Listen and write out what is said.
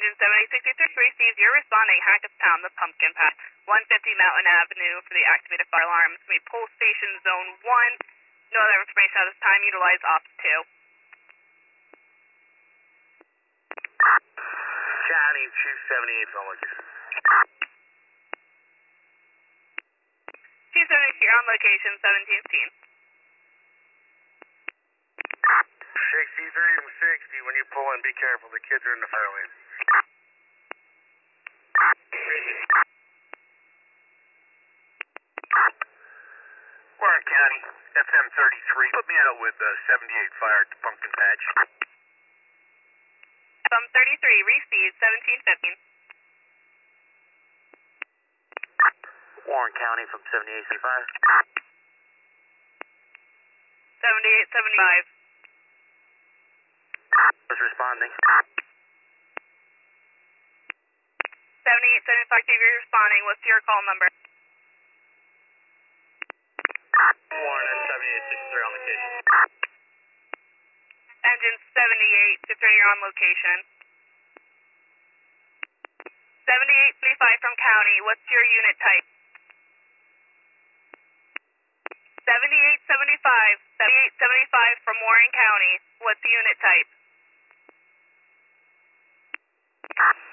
Engine 7063 receives your responding Hackettstown, the Pumpkin Patch, 150 Mountain Avenue for the activated fire alarms. We pull station zone 1. No other information at this time. Utilize ops 2. County 278 on location. 273, you're on location, 1715. Shake C360, when you pull in, be careful. The kids are in the fire lane. Warren County, FM33. Put me out with 78 fire at the Pumpkin Patch. FM33, receive 1715. Warren County from 7875. 7875. Was responding. 7875, you're responding. What's your call number? Warren at 7863 on location. Engine 7863, you're on location. 7875 from County, what's your unit type? 7875, 7875 from Warren County, what's the unit type?